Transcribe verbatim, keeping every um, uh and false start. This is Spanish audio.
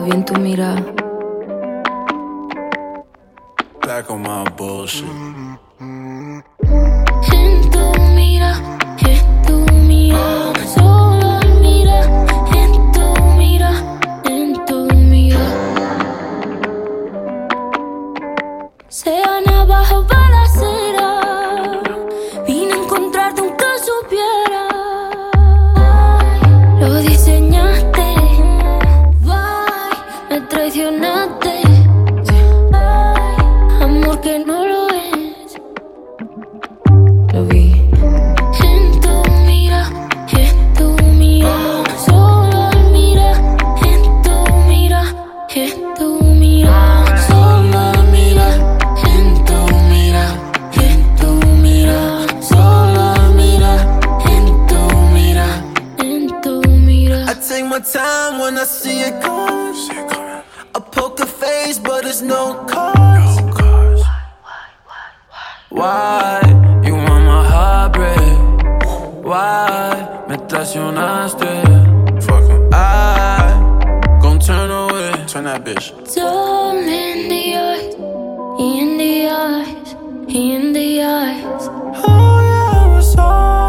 vi en tu mirada. Back on my bullshit. En tu mira, en tu mira, solo mira, en tu mira, en tu mira. Sea navaja para acera, vine a encontrarte aunque supiera. Lo diseñaste, bye, me traicionaste. Amor que no lo es. Lo vi. En tu mira, en tu mira, solo mira, en tu mira, en tu mira, solo mira, en tu mira, en tu mira, solo mira, en tu mira, en tu mira. I take my time when I see it coming. I poke a face, but it's no cause. Why, you want my heartbreak? Why, me traicionaste? Fuck em. I gon' turn away. Turn that bitch. Dawn in the eyes, in the eyes, in the eyes. Oh yeah, it was all